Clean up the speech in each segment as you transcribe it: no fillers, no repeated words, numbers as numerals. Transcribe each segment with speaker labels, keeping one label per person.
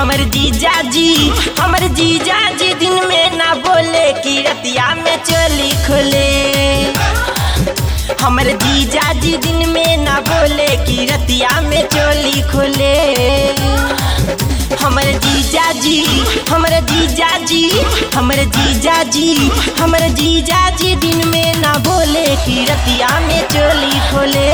Speaker 1: हमर जीजा जी दिन में ना बोले कि रतिया में चोली खोले। हमर जीजा जी दिन में ना बोले कि रतिया में चोली खोले। हमर जीजा जी दिन में ना बोले कि रतिया में चोली खोले।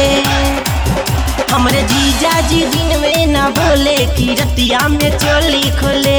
Speaker 1: हमरे जीजा जी दिन में ना बोले कि रतिया में चोली खोले।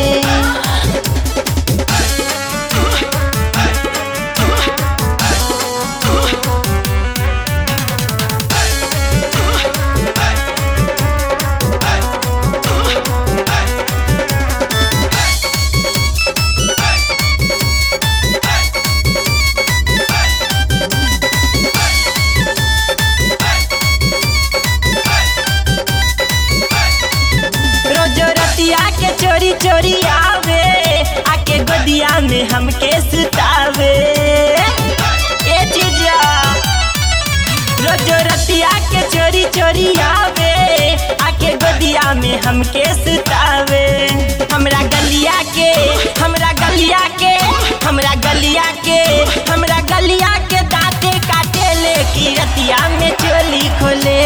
Speaker 1: के चोरी चोरी आवे आके गोदिया में हमके सुतावे। ए जीजा रोजो रतिया के चोरी चोरी आवे आके गोदिया में हमके सुतावे। हमरा गलिया के दांते काटे ले कि रतिया में चोली खोले।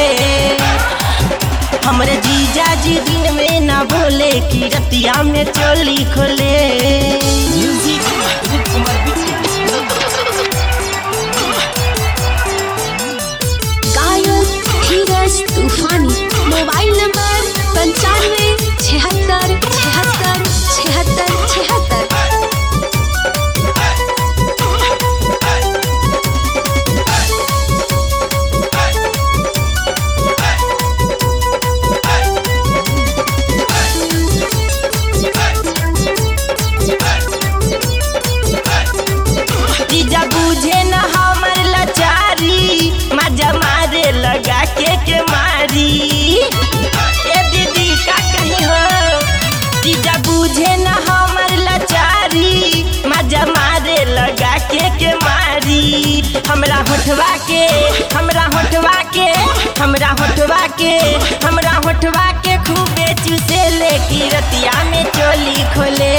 Speaker 1: हमरे जीजा जी दिन में ना बोले कि रतिया में चोली खोले।
Speaker 2: गायक धीरज तूफानी, मोबाइल नंबर 95 76 76 76 76।
Speaker 1: बुझे न हमर लाचारी मजा मारे लगा के मारी। ए दीदी का कहीं हो जीजा बुझे न हमर लाचारी मजा मारे लगा के मारी। हमरा होठवा के खूबे चूसे ले कि रतिया में चोली खोले।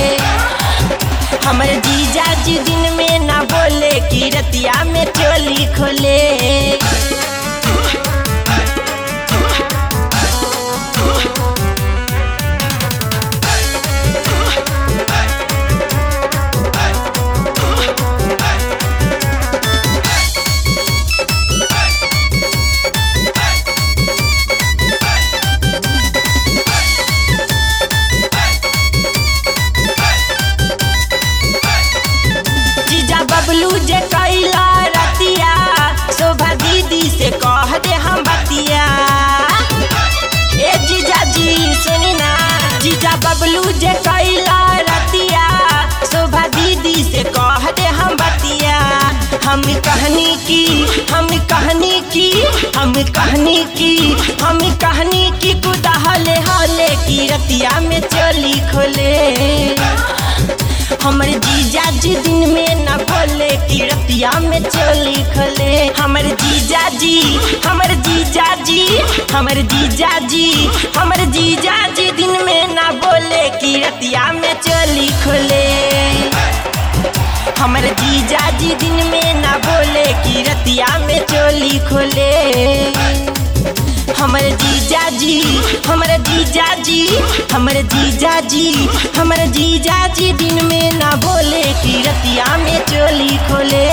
Speaker 1: हमर जीजा जी दिन में ना बोले कि रतिया में चोली खोले। बबलू जे कैला रतिया शोभा दीदी से कह दे हम बतिया। ए जीजा जी सुनी ना, जीजा बबलू जे कैला रतिया शोभा दीदी से कह दे हम बतिया। हम कहनी की कुदा हले कि रतिया में चोली खोले। हमर जीजा जी दिन में ना बोले कि रतिया में चोली खोले। हमर जीजा जी दिन में ना बोले कि रतिया में चोली खोले। हमर जीजा जी दिन में ना बोले कि रतिया में चोली खोले। हमर जीजा जी दिन में ना बोले कि रतिया में चोली खोले।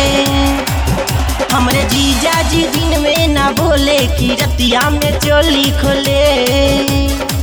Speaker 1: हमर जीजा जी दिन में ना बोले कि रतिया में चोली खोले।